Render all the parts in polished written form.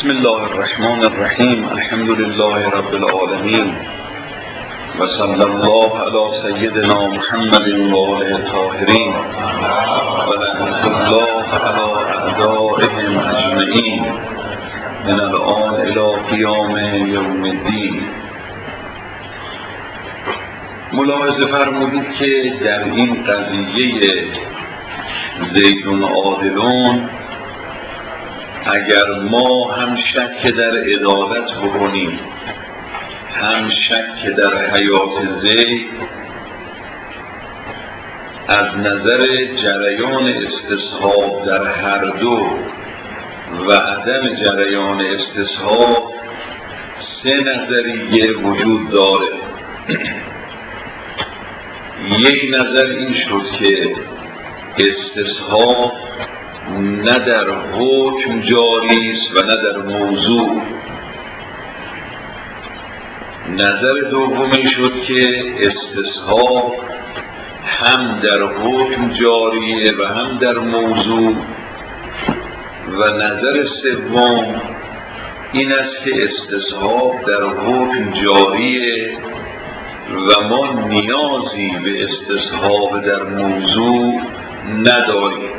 بسم الله الرحمن الرحیم. الحمد لله رب العالمین و صلی الله علی سیدنا محمد و آله الطاهرین و لعنة الله علی اعدائهم اجمعین من الآن الی قیام یوم الدین. ملاحظه فرمودید که در این قضیه زیدون عادلون اگر ما هم شک در عدالت بکنیم هم شک در حیات زید، از نظر جریان استصحاب در هر دو و عدم جریان استصحاب سه نظریه وجود داره. یک نظر این شد که استصحاب نه در حکم جاری است و نه در موضوع. نظر دومی شد که استصحاب هم در حکم جاریه و هم در موضوع. و نظر سوم این است که استصحاب در حکم جاریه و ما نیازی به استصحاب در موضوع نداریم.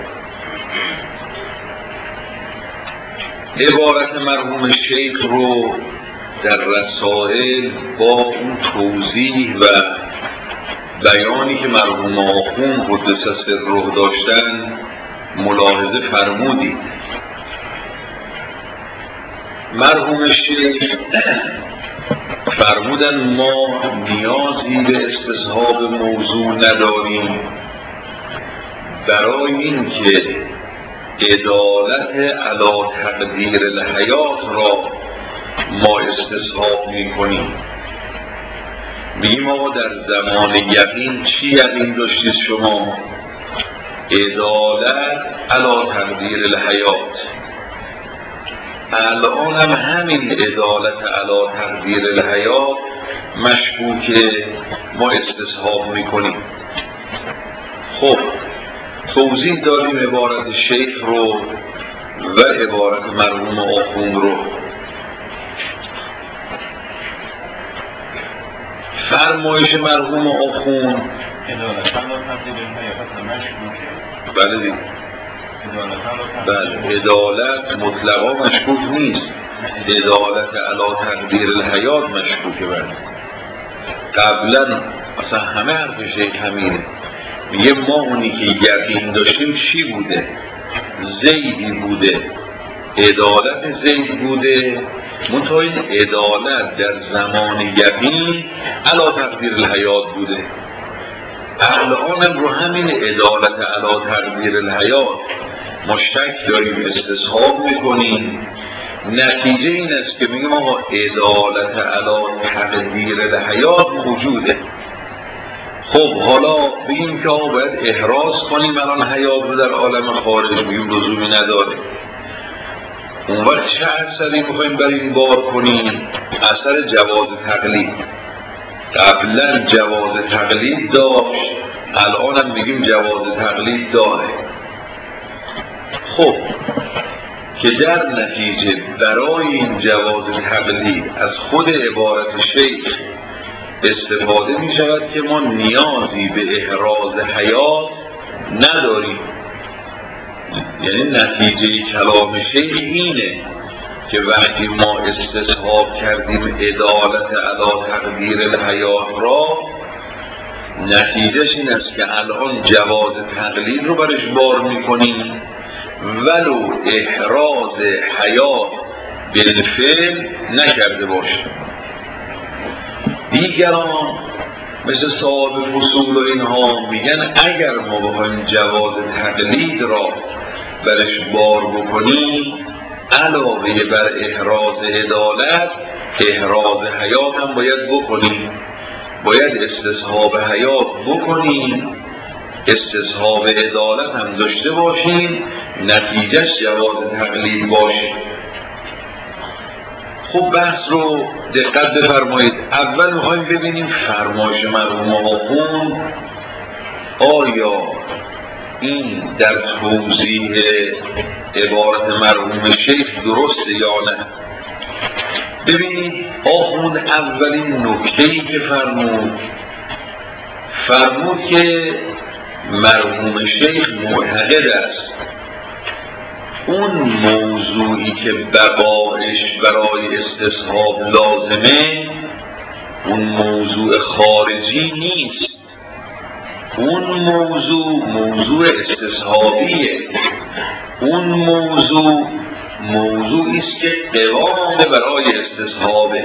عبارت مرحوم شیخ رو در رسائل با اون توضیح و بیانی که مرحوم آخوند قدس سره داشتن ملاحظه فرمودید. مرحوم شیخ فرمودن ما نیازی به استصحاب موضوع نداریم برای این که عدالت علی تقدیر الحیات را ما استصحاب میکنیم. میگیم آقا در زمان یقین چی یقین داشتید شما؟ عدالت علی تقدیر الحیات. الان هم همین عدالت علی تقدیر الحیات مشکوکه، ما استصحاب میکنیم. خب توضیح دادیم عبارت شیخ رو و عبارت مرحوم آخوند رو. فرمایش مرحوم آخوند بله دیگه، بله عدالت مطلقا مشکوک نیست، عدالت علی تقدیر الحیات مشکوکه. بله قبلا اصلا همه حرف شیخ همینه. میگه ما اونی که یقین داشتیم چی بوده؟ زیدی بوده، عدالت زید بوده. منتها این عدالت در زمان یقین علی تقدیر الحیات بوده. الان رو همین عدالت علی تقدیر الحیات ما شک داریم، استصحاب میکنیم. نتیجه این است که میگم آقا عدالت علی تقدیر الحیات موجوده. خب حالا بگیم که آقا باید احراز کنیم الان حیات رو در عالم خارج، بگیم لزومی نداره. اون وقت چه اثری میخوایم بر این بار کنیم؟ اثر جواز تقلید. قبلا جواز تقلید داشت، الان هم بگیم جواز تقلید داره. خب که در نتیجه برای این جواز تقلید از خود عبارت شیخ استفاده می شود که ما نیازی به احراز حیات نداریم. یعنی نتیجه کلام شیخ اینه که وقتی ما استصحاب کردیم عدالت علی تقدیر الحیات را، نتیجهش این است که الان جواز تقلید رو برش بار می کنیم ولو احراز حیات بالفعل نکرده باشیم. دیگران مثل صاحب فصول و اینها میگن اگر ما بخوایم جواز تقلید را برش بار بکنیم علاوه بر احراز عدالت احراز حیات هم باید بکنیم، باید استصحاب حیات بکنیم، استصحاب عدالت هم داشته باشیم، نتیجهش جواز تقلید باشه. خب بحث رو دقت بفرمایید. اول میخوایم ببینیم فرمایش مرحوم آخوند آیا این در توضیح عبارت مرحوم شیخ درسته یا نه. ببینید آخوند اولین نکته‌ای که فرمود که مرحوم شیخ معتقد است اون موضوعی که بقایش برای استصحاب لازمه اون موضوع خارجی نیست، اون موضوع استصحابیه، اون موضوعی است که قوام برای استصحابه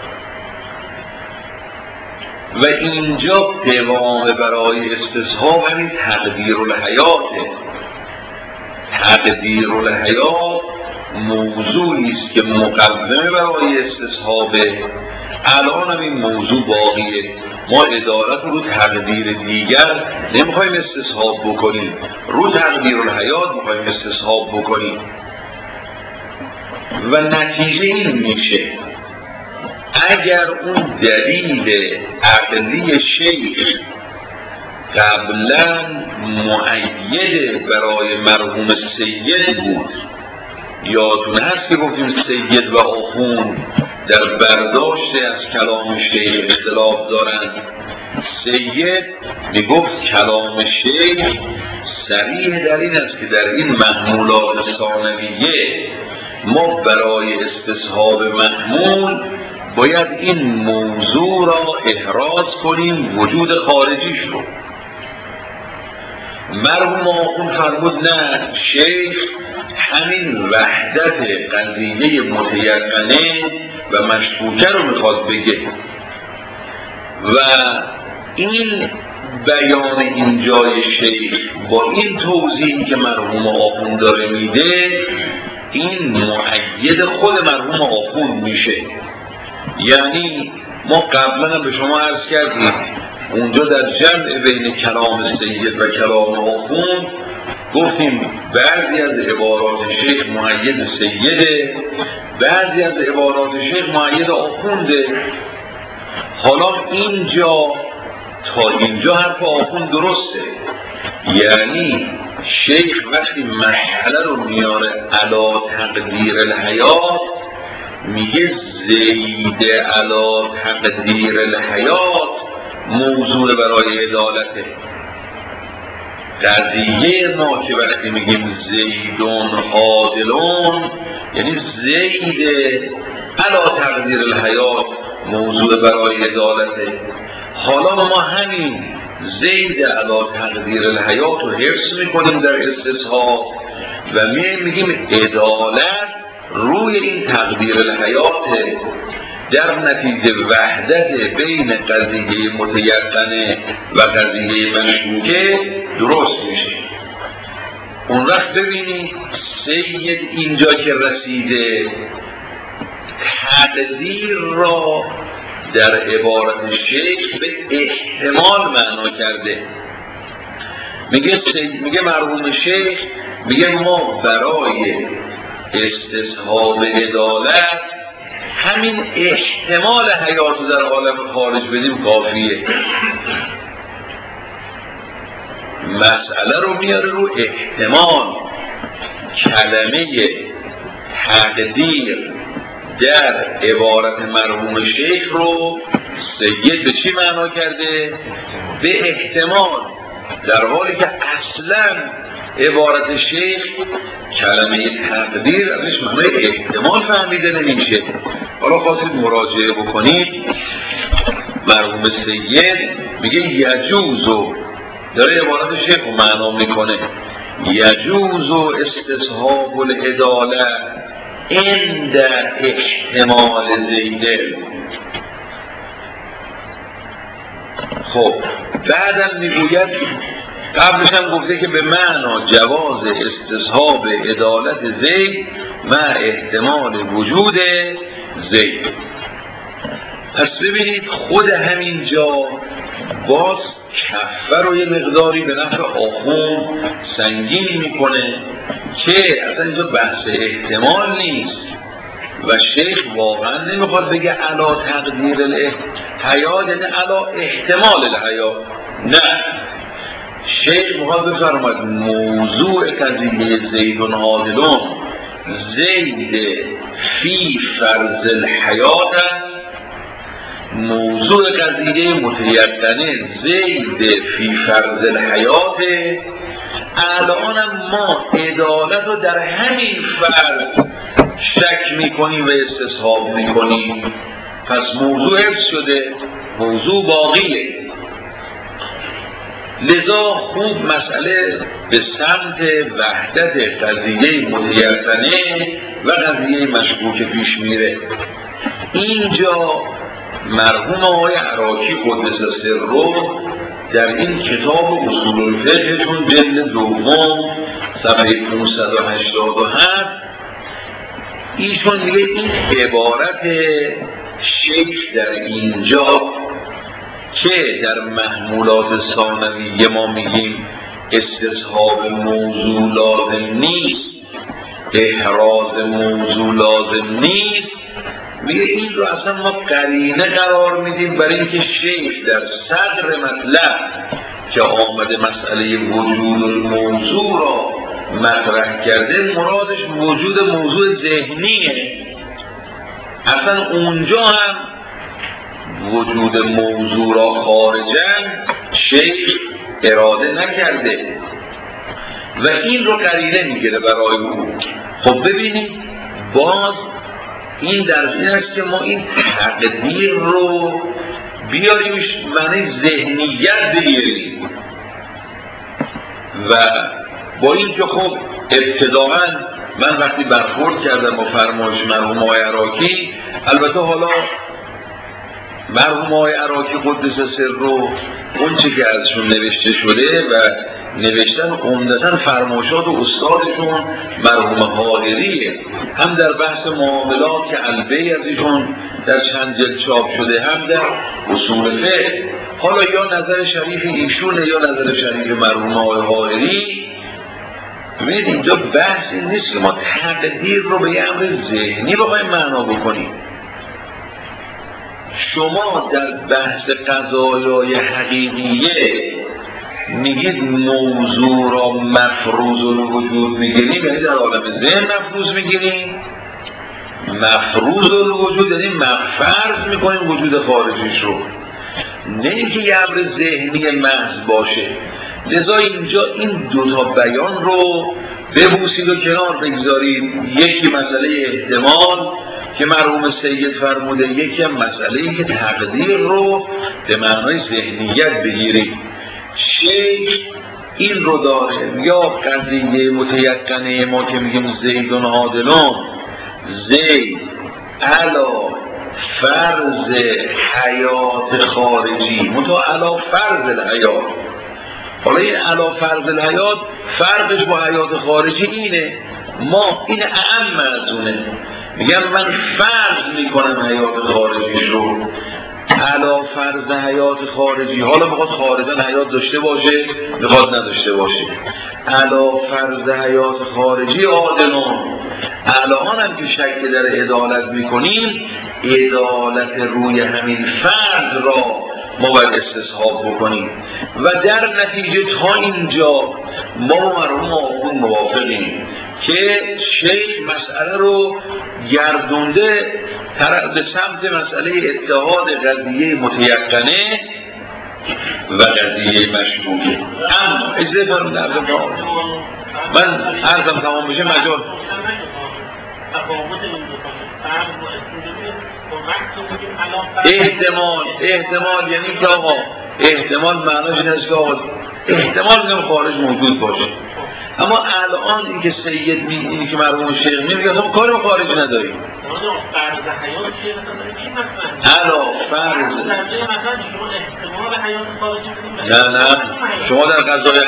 و اینجا قوام برای استصحاب همین تقدیر الحیاته. تقدیر الحیات موضوعی است که مقدمه برای استصحابه. الان هم این موضوع باقیه، ما عدالت رو تقدیر دیگر نمیخوایم استصحاب بکنیم، رو تقدیر الحیات میخوایم استصحاب بکنیم و نتیجه این میشه اگر اون دلیل عقلی شیخ قبلا مؤید برای مرحوم سید بود، یادتون هست که گفتیم سید و آخوند در برداشت از کلام شیخ اختلاف دارند. سید میگفت کلام شیخ صریح در این است که در این محمولات ثانویه ما برای استصحاب محمول باید این موضوع را احراز کنیم، وجود خارجیش رو. مرحوم آخوند فرمود نه، شیخ همین وحدت قضیه متیقنه و مشکوکه رو میخواد بگه و این بیان این جای شیخ با این توضیحی که مرحوم آخوند داره میده این مؤید خود مرحوم آخوند میشه. یعنی ما قبلا به شما عرض کردیم اونجا در جمع بین کلام سید و کلام آخوند گفتیم بعضی از عبارات شیخ مؤید سیده، بعضی از عبارات شیخ مؤید آخونده. حالا اینجا تا اینجا حرف آخوند درسته، یعنی شیخ وقتی مسئله رو میاره علا تقدیر الحیات میگه زید علا تقدیر الحیات موضوع برای عدالته. قضیه ما که وقتی میگیم زیدون عادلون یعنی زید علا تقدیر الحیات موضوع برای عدالته. حالا ما همین زید علا تقدیر الحیات رو حفظ میکنیم در استصحاب و میگیم عدالت روی این تقدیر الحیاته. در نتیجه وحدت بین قضیه متیقنه و قضیه مشکوکه درست میشه. اون وقت ببینید سید اینجا که رسیده تقدیر را در عبارت شیخ به احتمال معنا کرده. میگه مرحوم شیخ میگه ما برای استصحاب عدالت همین احتمال حیات رو در عالم خارج بدیم کافیه. مسئله رو میاره رو احتمال. کلمه تقدیر در عبارت مرحوم شیخ رو سید به چی معنا کرده؟ به احتمال، در حالی که اصلا عبارت شیخ کلمه تقدیر ازش معنای احتمال فهمیده نمیشه. حالا خواستید مراجعه بکنید مرحوم سید میگه یجوزو، داره عبارت شیخ رو معنا میکنه، یجوزو استصحاب العداله عند احتمال زیده. خب بعدم میگوید قبلش هم گفته که به معنا جواز استصحاب عدالت زید مع احتمال وجود زید. پس ببینید خود همین جا باز کفه رو یه مقداری به نفع آخوند سنگین میکنه که اصلا اینجا بحث احتمال نیست و شیخ واقعا نمیخواد بگه علا تقدیر الحیات یعنی علا احتمال الحیات. نه، شیخ میخواد بفرماید موضوع قضیه زید عادلون زید فی فرض الحیات است، موضوع قضیه متیقنه زید فی فرض الحیات. الان ما عدالت رو در همین فرض شک میکنیم و استصحاب میکنیم، پس موضوع حفظ شده، موضوع باقیه. لذا خوب مسئله به سمت وحدت قضیه متیقنه و قضیه مشکوک پیش میره. اینجا مرحوم آقای عراقی قدس سره در این کتاب اصول الفقهشون جلد دوم صفحه 587 ایشون میگه این عبارت شیخ در اینجا که در محمولات ثانویه ما میگیم استصحاب موضوع لازم نیست، احراز موضوع لازم نیست، میگه این رو اصلا ما قرینه قرار میدیم برای اینکه شیخ در صدر مطلب که آمده مسئله وجود الموضوع را مطرح کرده، مرادش وجود موضوع ذهنیه. اصلا اونجا هم وجود موضوع را خارجن شیخ اراده نکرده و این رو قرینه میگیره برای او. خب ببینید باز این در این است که ما این تقدیر رو بیاریمش معنی ذهنیت بگیریم و با این که خب ابتداعا من وقتی برخورد کردم با فرمایش مرحوم آقای عراقی، البته حالا مرحوم آقای عراقی قدس سره اون چی که ازشون نوشته شده و نوشتن عمدتاً فرمایشات استادشون مرحوم حاضریه، هم در بحث معاملات که البی از ایشون در چند جلد چاپ شده، هم در اصول فقه. حالا یا نظر شریف ایشونه یا نظر شریف مرحوم آقای حاضری. ببینید اینجا بحث این نیست که ما تقدیر رو به یه امر ذهنی بخوایم معنا بکنیم. شما در بحث قضایای حقیقیه میگید موضوع را مفروض الوجود میگیریم، یعنی در عالم ذهن مفروض میگیریم. مفروض الوجود یعنی فرض میکنیم وجود خارجیش رو، نه اینکه یه امر ذهنی محض باشه. لذا اینجا این دوتا بیان رو ببوسید و کنار بگذارید. یکی مسئله احتمال که مرحوم سید فرموده، یکی هم مسئله ای که تقدیر رو به معنای ذهنیت بگیرید. شیخ این رو داره، یا قضیه متیقنه ما که میگیم زید عادلون، زید علا فرض حیات خارجی متو علا فرض الحیات. حالا این علا فرض الحیات فرقش با حیات خارجی اینه، ما این اعم از میگم من فرض میکنم حیات خارجی رو علا فرض حیات خارجی. حالا میخواد خارجا حیات داشته باشه میخواد نداشته باشه، علا فرض حیات خارجی عادلون. الان هم که شک در عدالت میکنیم، عدالت روی همین فرض را ما باید استصحاب بکنیم و در نتیجه تا اینجا ما مرحوم آخون موافقیم که شیخ مسئله رو گردونده به سمت مسئله اتحاد قضیه متیقنه و قضیه مشکوکه. اما اجازه فرمود من عرضم تمام بشه مجال احتمال یعنی که آقا احتمال معناش این است که آقا احتمال میگم خارج موجود باشه، اما الان این که سید اینی که مرحوم شیخ میگه اصلا کاری خارج نداریم. علا فرض نه شما در قضای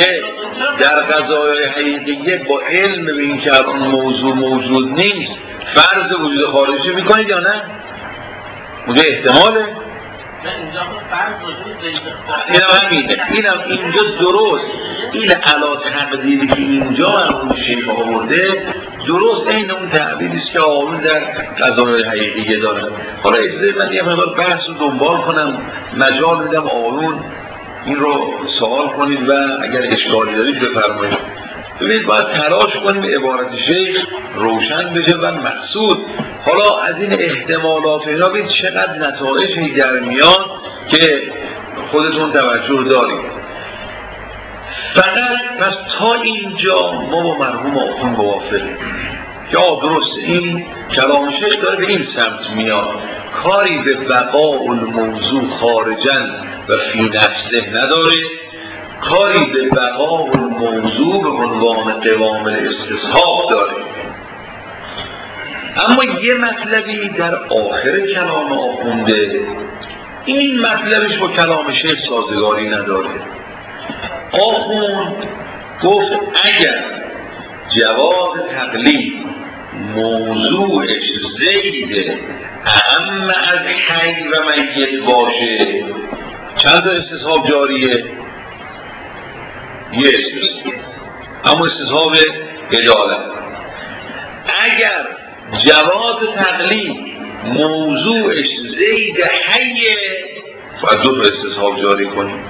حیدیه با علم به این که الان موضوع موجود نیست فرض وجود خارجی میکنید یا نه؟ اونجا احتماله؟ اینم اینجا درست، این علا تقدیری که اینجا مرحوم شیخ آورده درست این اون تعبیری است که آقایون در قضای حقیقیه دارن. حالا اجازه من یه مقدار بحث رو دنبال کنم، مجال میدم آقایون این رو سوال کنید و اگر اشکالی دارید بفرمایید. ببینید باید تلاش کنیم عبارت شیخ روشن بشه و مقصود. حالا از این احتمالات و اینا ببینید چقدر نتایجی در میاد که خودتون توجه دارید. فقط پس تا اینجا ما با مرحوم آخوند موافقیم یا درست این کلام شیخ داره به این سمت میاد، کاری به بقاء الموضوع خارجن و فی نفسه نداره، کاری به بقاء الموضوع به عنوان قوام الاستصحاب داره. اما یه مطلبی در آخر کلام آخونده، این مطلبش با کلام شیخ سازگاری نداره. آخوند گفت اگر جواز تقلید موضوعش زید اهم از حی و میت باشه، چند تا استصحاب جاریه؟ یه استصحاب، اما استصحاب عدالت. اگر جواز تقلید موضوعش زید حیه باید دو تا استصحاب جاری کنیم.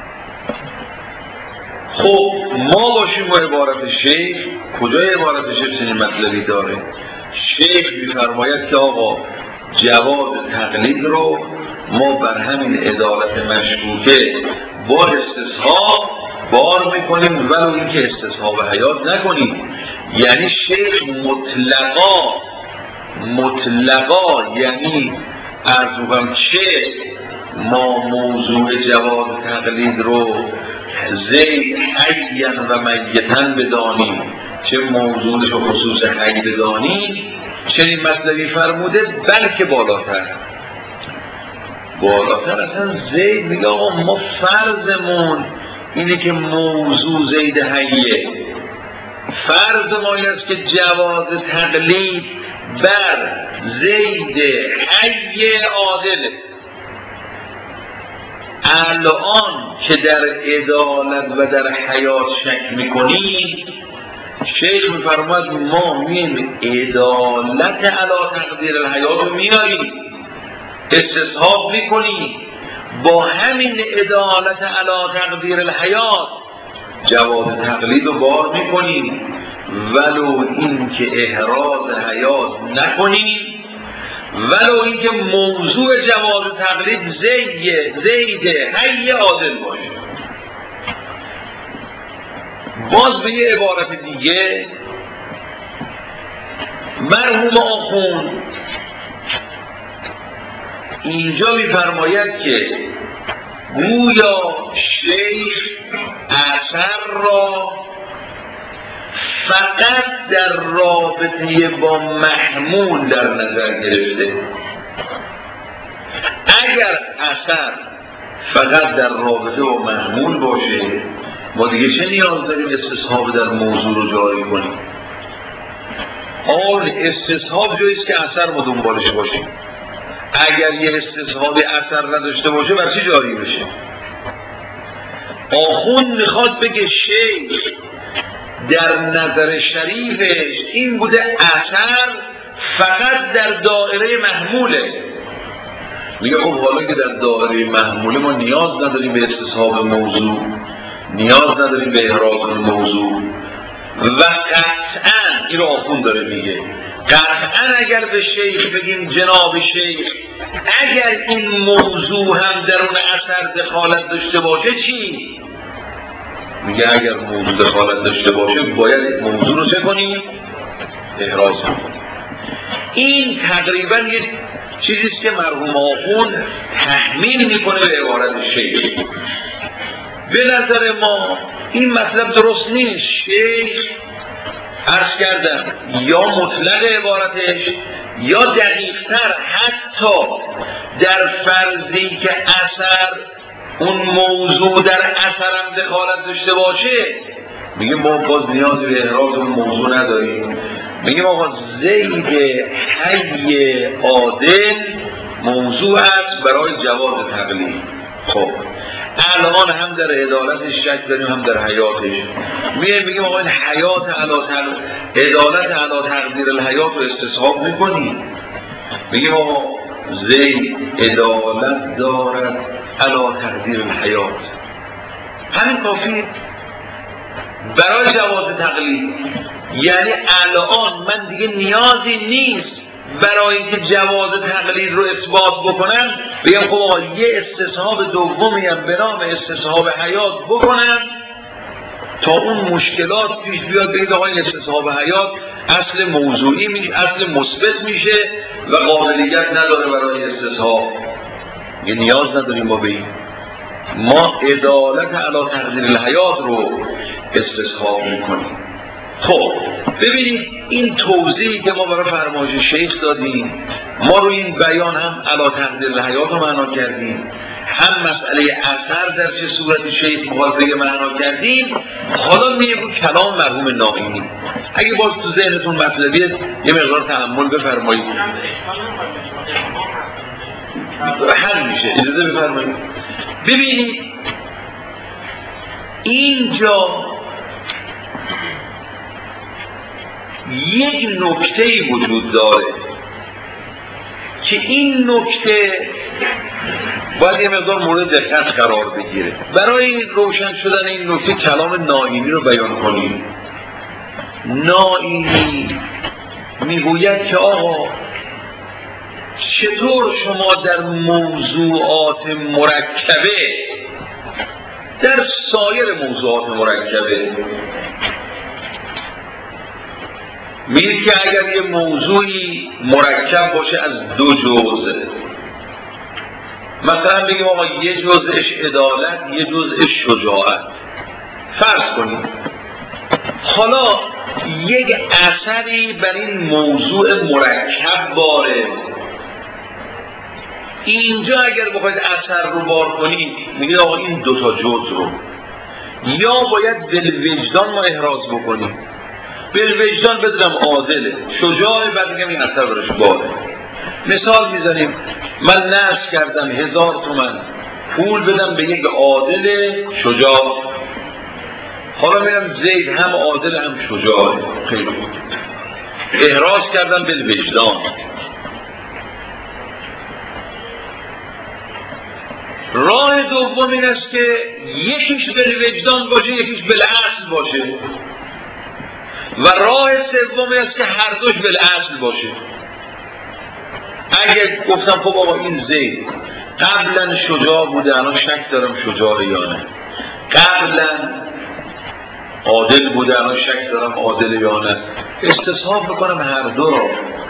خب ما باشیم با عبارت شیخ، کجای عبارت شیخ چنین مطلبی داره؟ شیخ می‌فرماید که آقا جواز تقلید رو ما بر همین عدالت مشکوکه با استصحاب بار میکنیم ولو اینکه استصحاب حیات نکنیم. یعنی شیخ مطلقا یعنی ارزوگم که ما موضوع جواز تقلید رو زید حیاً و میتاً بدانیم، چه موضوعش رو خصوص حی بدانیم، چنین مطلبی فرموده. بلکه بالاتر اصلا زید میگه آقا ما فرضمون اینه که موضوع زید حیه، فرض ما این است که جواز تقلید بر زید حی عادله. الان که در عدالت و در حیات شک میکنیم، شیخ میفرماید ما میم عدالت علی تقدیر الحیات رو میاریم، استصحاب میکنیم، با همین عدالت علی تقدیر الحیات جواز تقلید رو بار میکنیم ولو این که احراز حیات نکنیم، ولو این که موضوع جواز تقلید زید حی عادل باشه. باز به یه عبارت دیگه مرحوم آخوند اینجا می‌فرماید که گویا شیخ اثر را فقط در رابطه با محمول در نظر گرفته. اگر اثر فقط در رابطه با محمول باشه ما دیگه چه نیاز داریم استصحاب در موضوع رو جاری کنیم؟ آن استصحاب جاییست که اثر ما دنبالش باشیم. اگر یه استصحاب اثر نداشته باشه بر چی جاری بشه؟ آخوند میخواد بگه شیخ در نظر شریفش این بوده اثر فقط در دایره محموله. میگه خب حالا که در دایره محموله ما نیاز نداریم به استصحاب موضوع، نیاز نداریم به احراز موضوع و قطعاً این رو آخوند داره میگه قطعاً اگر به شیخ بگیم جناب شیخ اگر این موضوع هم در اون اثر دخالت داشته باشه چی؟ میگه اگر موضوع دخالت داشته باشه باید موضوع رو چه کنیم؟ احراز کنیم. این تقریبا یه چیزیست که مرحوم آخوند تحمیل میکنه به عبارت شیخ. به نظر ما این مطلب درست نیست. شیخ عرض کردم یا مطلق عبارتش یا دقیق‌تر حتی در فرضی که اثر اون موضوع در اثرم دخالت داشته باشه میگه ما باز نیازی به احراز اون موضوع نداریم. میگه آقا زید حی عادل موضوع است برای جواز تقلید. خب الان هم در عدالتش شک داریم هم در حیاتش. میگیم آقا این حیات عدالت علی تقدیر الحیات رو استصحاب میکنیم. میگیم آقا زید عدالت دارد علی تقدیر الحیات. همین کافیه برای جواز تقلید. یعنی الان من دیگه نیازی نیست برای اینکه جواز تقلید رو اثبات بکنم بگم خب آقا یه استصحاب دومی هم به نام استصحاب حیات بکنم تا اون مشکلات پیش بیاد، بگید آقا این استصحاب حیات اصل موضوعی میشه، اصل مثبت میشه و قابلیت نداره برای استصحاب. یه نیاز نداریم ما به این. ما عدالت علی تقدیر الحیات رو استصحاب میکنیم. خب ببینید این توضیحی که ما برای فرمایش شیخ دادیم، ما رو این بیان هم علی تقدیر الحیات رو معنا کردیم، هم مسئله اثر در چه صورتی شیخ مخالفه معنا کردیم. حالا میگه بود کلام مرحوم نائینی. اگه باز تو ذهنتون مطلبیه یه مقدار تأمل بفرمایید. حل میشه، اجازه بفرمایید. ببینید اینجا یک نکته‌ای وجود داره که این نکته باید یه مقدار مورد دقت قرار بگیره. برای روشن شدن این نکته کلام نائینی رو بیان کنیم. نائینی میگوید که آقا چطور شما در موضوعات مرکبه، در سایر موضوعات مرکبه میگید که اگر یه موضوعی مرکب باشه از دو جزء، مثلا بگیم آقا یه جزءش عدالت یه جزءش شجاعت، فرض کنیم حالا یک اثری بر این موضوع مرکب باره. اینجا اگر بخواید اثر رو بار کنید میگید آقا این دوتا جزء رو یا باید بالوجدان ما احراز بکنیم، بالوجدان بدونم عادله، شجاعه، بعد میگم این اثر برش باره. مثال میزنیم من نذر کردم 1000 تومان پول بدم به یک عادل شجاع، حالا میرم زید هم عادل هم شجاعه، خیلی بود احراز کردم بالوجدان. راه دوم این است که یکیش بالوجدان باشه یکیش بالاصل باشه و راه سوم این است که هر دوش بالاصل باشه. اگه گفتم خب آقا این زید قبلا شجاع بوده الان شک دارم شجاع یا نه، قبلا عادل بوده الان شک دارم عادل یا نه، استصحاب میکنم هر دو را،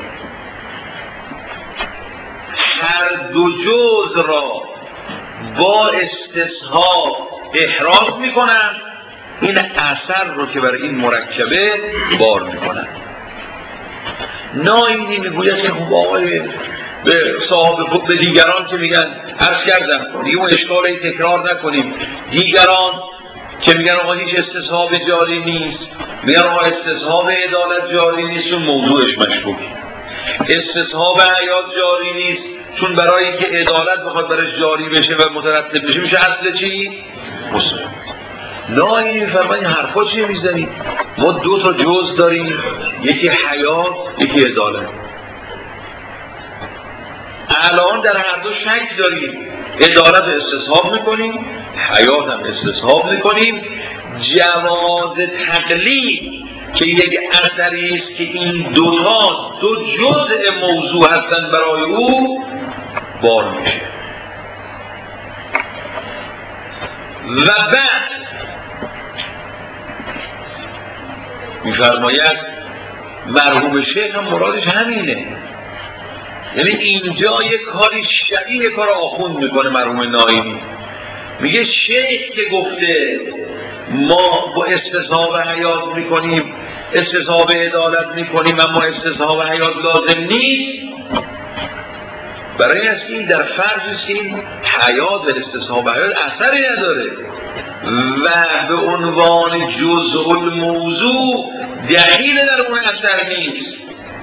هر دو جز را با استصحاب احراز میکنم، این اثر رو که برای این مرکبه بار میکنم. نائینی میگوید که خب آقای به صاحب به دیگران که میگن عرض کردم دیگه اون اشکالی تکرار نکنیم، دیگران که میگن آقا هیچ استصحاب جاری نیست، میگن آقا استصحاب عدالت جاری نیست اون موضوعش مشکوک، استصحاب حیات جاری نیست چون برای اینکه عدالت بخواد برای جاری بشه و مترتب بشه میشه اصل چی؟ مسلم. نائینی میفرماید این حرفا چیه میزنید؟ ما دو تا جز داریم، یکی حیات یکی عدالت. الان در هر دو شک داریم، عدالت استصحاب میکنیم حیات هم استصحاب میکنیم. جواز تقلید که یک اثری است که این دوتا دو جزء موضوع هستند برای او بار میشه. و بعد میفرماید مرحوم شیخ هم مرادش همینه، یعنی اینجا یک کاری شبیه کار آخوند میکنه مرحوم نائینی. میگه شیخ که گفته ما با استصحاب حیات میکنیم استصحاب عدالت میکنیم اما استصحاب حیات لازم نیست، برای است این در فرض است این حیات و استصحاب حیات اثری نداره و به عنوان جزء الموضوع دلیل در اون اثر نیست.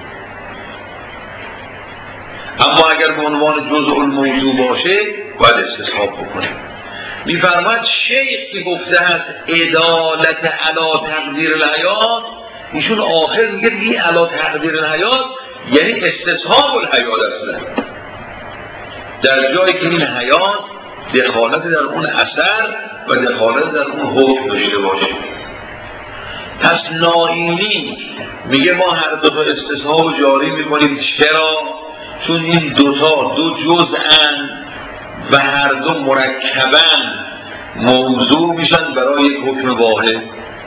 اما اگر به عنوان جزء الموضوع باشه باید استصحاب بکنیم. میفرماید شیخ که گفته هست عدالت علی تقدیر الحیات، ایشون آخر میگه دیگه علی تقدیر الحیات یعنی استصحاب الحیات است، در جایی که این حیات دخالت در اون اثر و دخالت در اون حکم داشته باشه. پس نائینی میگه ما هر دو تا استثناء رو جاری میکنیم. چرا؟ چون این دوتا دو جزءن و هر دو مرکبن موضوع میشن برای یک حکم واحد.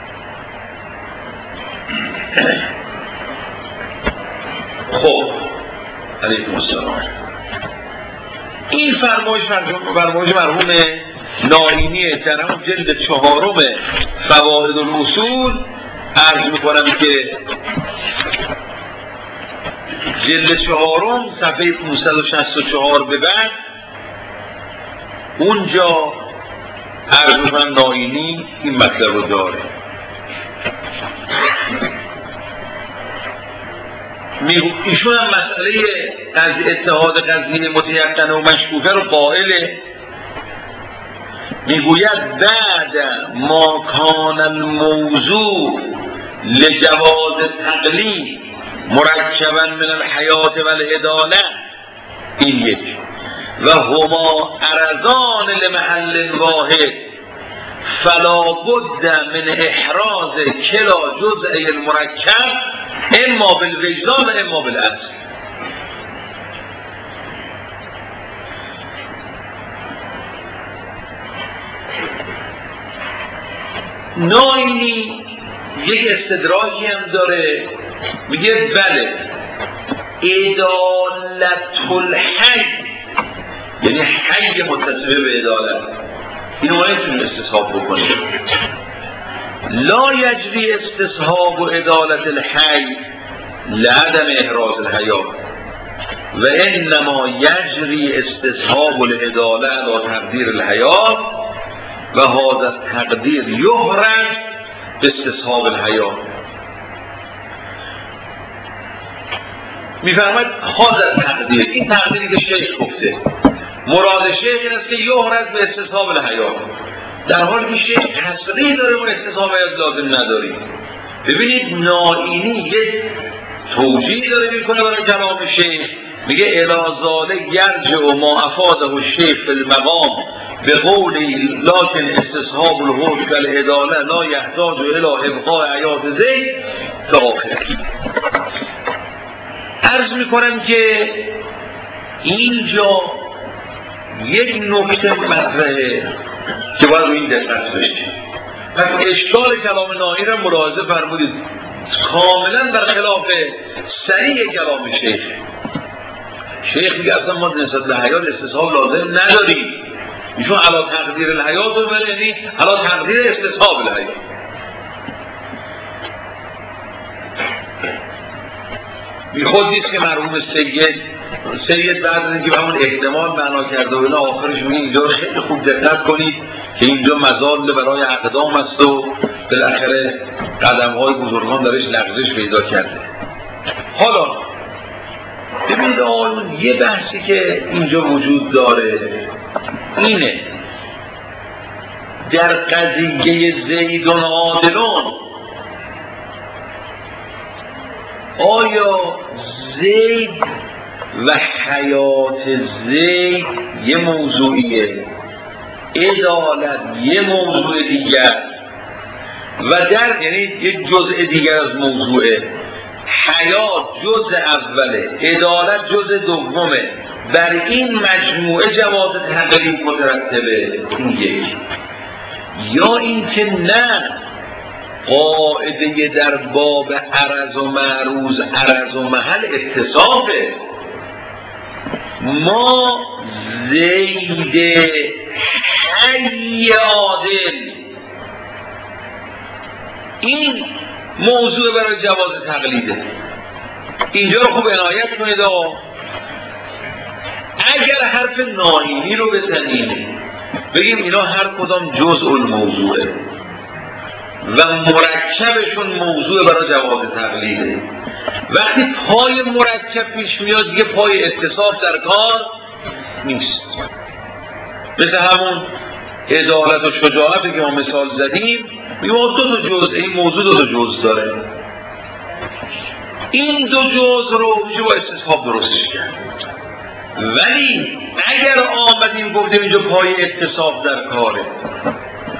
خب علیکم السلام. این فرمایش مرحوم نائینی در همون جلد 4 فواید الاصول عرض میکنم که جلد 4 صفحه 564 به بعد اونجا عرض میکنم نائینی این مطلب رو داره. ایشون هم مسئله از اتحاد قضیه متیقن و مشکوکه رو قائله. میگوید بعد ما کان الموضوع لجواز تقلید مرکبا من الحیات و العداله، این یک، و هما عرضان لمحل واحد فلا بد من احراز کلا جزء المرکب اما بالوجدان و اما بالاصل. نائینی یک استدراکی هم داره، میگه بله عدالت الحی یعنی حی متصفه به عدالت، اینو ما نمیتونیم استصحاب بکنیم. لا یجری استصحاب عدالت الحی لعدم احراز الحیات و انما یجری استصحاب العداله علی تقدیر الحیات و هذا تقدیر یحرم استصحاب الحیات. میفرماید هذا تقدیر، این تقدیری که شیخ گفته مراد شیخ این است که یحرم به استصحاب الحیات، در حالی که شیخ تصریح داره و استصحاب الحیات لازم نداریم. ببینید نائینی یک توجیه داره میکنه برای کلام شیخ، میگه الازاله یرجع و ما افاده الشیخ فی المقام به قولی لکن استصحاب الحکم و العداله لا یحتاج الی ابقاء حیات زید تا آخر. عرض میکنم که اینجا یک نکته مطرحه که باید روی این دقت بشه. پس اشکال کلام نائینی را ملاحظه فرمودید کاملا در خلاف صحیح کلام شیخ. شیخ میگه اصلا ما نسبت به حیات استصحاب لازم نداریم، ایشون علی تقدیر الحیات رو بله، یعنی علی تقدیر استصحاب الحیات. بیخود نیست که مرحوم سید بعد از اینکه همون احتمال معنا کرده و اینا آخرش میگه اینجا رو خیلی خوب دقت کنید که اینجا مزال برای اقدام است و بالاخره قدم‌های بزرگان درش لغزش پیدا کرده. حالا ببینید آقایون یه بحثی که اینجا وجود داره اینه، در قضیه زیدون عادلون آیا زید و حیات زید یه موضوعیه، عدالت یه موضوع دیگر و در یعنی یک جزء دیگر از موضوعه، حیات جزء اوله، عدالت جزء دومه، بر این مجموعه جواز تقلید مترتبه. این یک. یا اینکه نه قاعده در باب عرض و معروض عرض و محل اتصافه، ما زید حی عادل این موضوع برای جواز تقلیده. اینجا رو خوب عنایت کنید. اگر حرف نائینی رو بزنیم بگیم اینا هر کدام جزء الموضوعه و مرکبشون موضوع برای جواز تقلیده، وقتی پای مرکب پیش میاد دیگه پای اتصاف در کار نیست. مثل همون عدالت و شجاعتی که ما مثال زدیم، میگم دو تا جزء، این موضوع دو تا جزء داره، این دو جزء رو میشه با استصحاب درستش کرد. ولی اگر آمدیم گفتیم اینجا پای اتصاف در کاره،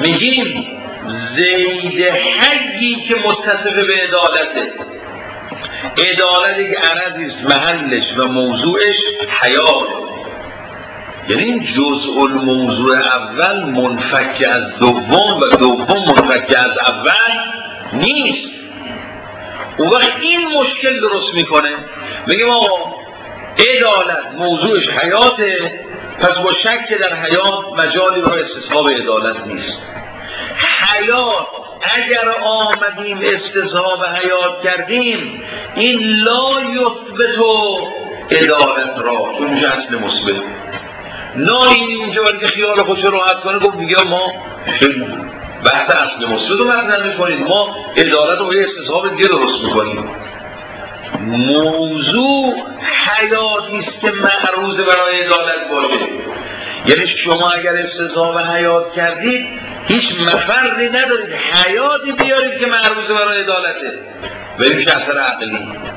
میگیم زید حقی که متصف به عدالته. عدالت یک عرضی است محلش و موضوعش حیات، یعنی این جزء الموضوع اول منفک از دوم و دوم منفک از اول نیست. اون وقت این مشکل درست میکنه. بگیم آقا عدالت موضوعش حیاته، پس با شک در حیات مجالی برای استصحاب عدالت نیست. حیات اگر آمدیم استصحاب حیات کردیم این لا یثبت عدالت را، چون میشه اصل مثبت. نه اینجا ولی که خیال خودش راحت کنه گفت میگه ما بحث اصل مثبت رو مطرح میکنید، ما عدالت رو یه استصحاب دیگه درست میکنیم. موضوع حیاتی است که معروض برای عدالت باشه. یعنی شما اگر استصحاب حیات کردید هیچ مفردی ندارید، حیاتی بیارید که معروض برای عدالته و این میشه اثر عقلی.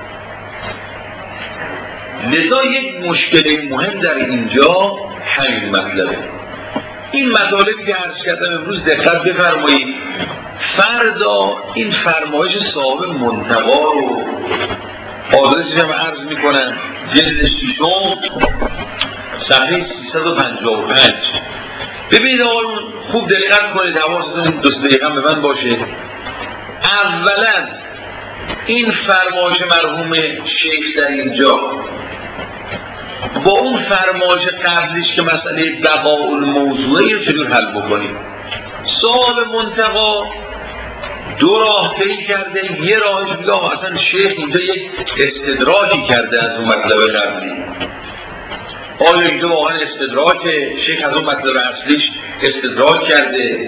لذا یک مشکل مهم در اینجا همین مطلبه. این مطالبی که عرض کردم امروز دقت بفرمایید. فردا این فرمایش صاحب منتقا رو آدرسش هم عرض میکنم، جلد 6 صفحه 355. ببینید آقایون خوب دقت کنید، حواستون این 2 دقیقه به من باشه. اولا این فرمایش مرحوم شیخ در اینجا با اون فرمایش قبلیش که مسئله بقاء الموضوعی چجور حل بکنیم. صاحب منتقا 2 راه طی کرده، یه راهش میگه اصلا شیخ اینجا یک استدراکی کرده از اون مطلب قبلی. آیا اینجا واقعا استدراکه؟ شیخ از اون مطلب اصلیش استدراک کرده.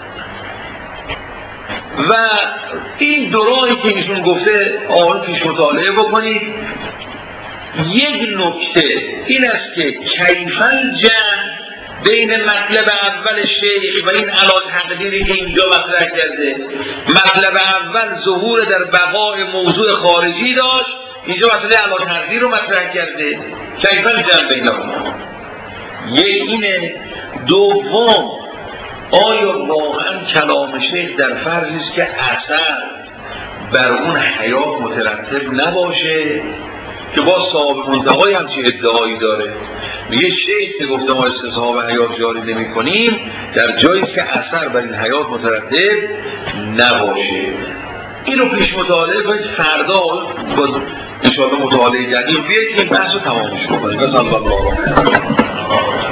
و این 2 راهی که ایشون گفته آن پیش مطالعه بکنید. یک نکته این است که کیفاً جمع بین مطلب اول شیخ و این علا تقدیری که اینجا مطرح کرده. مطلب اول ظهور در بقای موضوع خارجی داشت، اینجا مسئله علا تقدیر رو مطرح کرده. کیفاً جمع بین اونها یک اینه. دوم آیا واقعا کلام شیخ در فرضی است که اثر بر اون حیات مترتب نباشه که با صاحب منتقای همچین ادعایی داره. میگه شیخ که گفته ما استصحاب حیات جاری نمی کنیم در جایی که اثر بر این حیات مترتب نباشه. این رو پیش مطالعه کنید، فردا با انشاءالله مطالعه جدید بیایید این بحث رو تمامش بکنید.